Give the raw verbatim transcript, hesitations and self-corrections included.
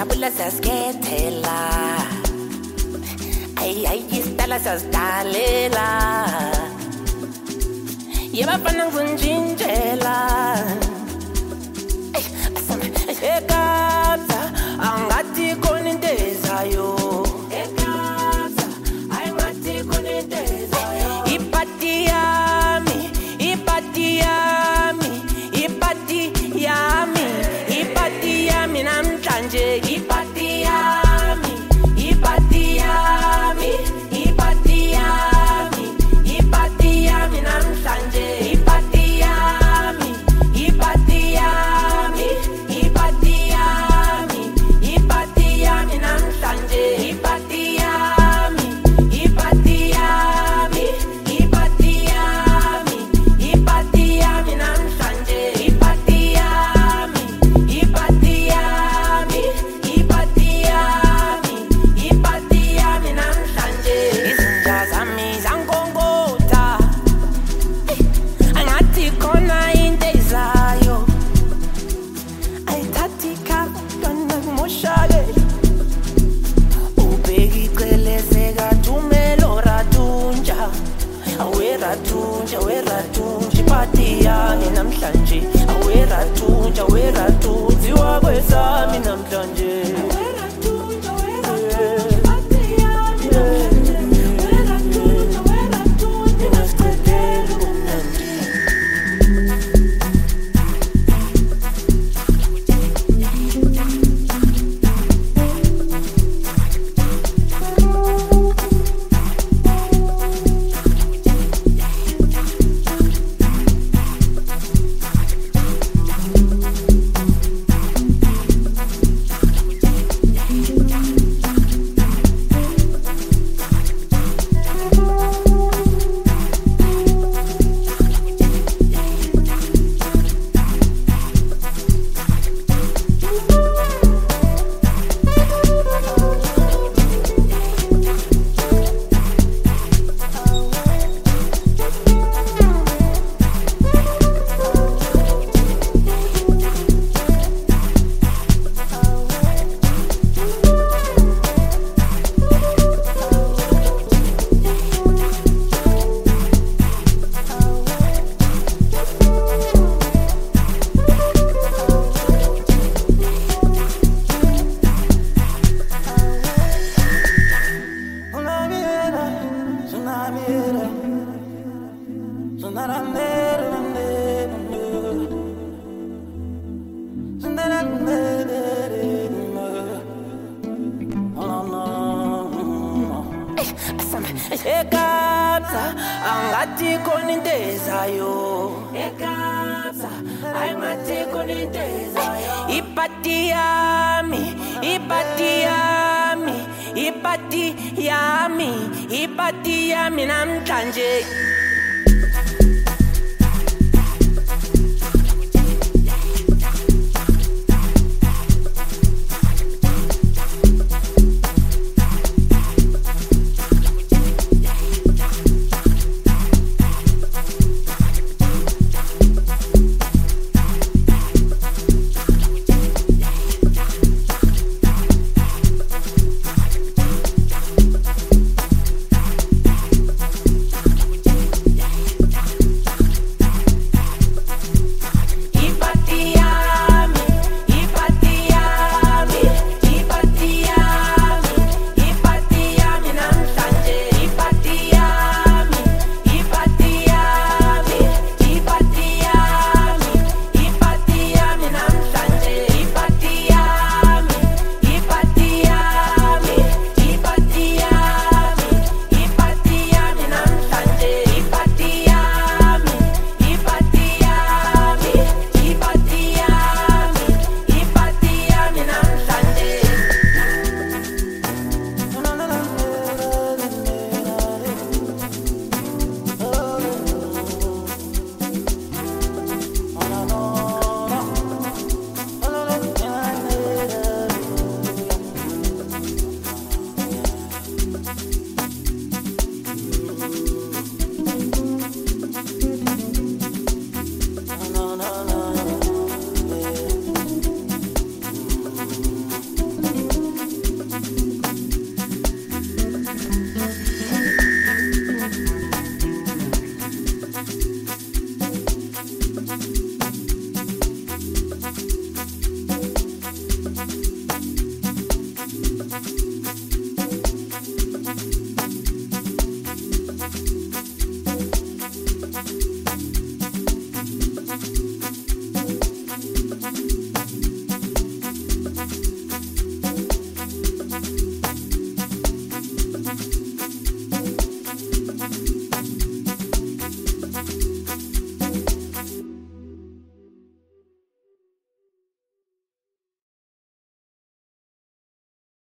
Sabula saskethela Ay ay istala sasdalela Yebafana ngunjinjela Ay asam ekapsa angathi khona into ezayo ekapsa ayingathi khona into ezayo ipati yami ipati yami ipati yami ipati yami namhlanje ipati yami ipati yami ipati yami ipati yami namhlanje ipati yami ipati yami ipati yami ipati yami namhlanje ipati yami ipati yami ipati yami ipati yami namhlanje ipati yami ipati yami ipati yami ipati yami namhlanje izinja zami zangonkotha angathi khona into ezayo ayithathi khona kumoshake ubheki celeze kathumelo ratunja awe ratunja we ratunja ipati yami namhlanje awe ratunja we ratunzi wakwesami namhlanje ekapsa angathi khona into ezayo ekapsa ayingathi khona into ezayo ipati yami ipati yami ipati yami ipati yami namhlanje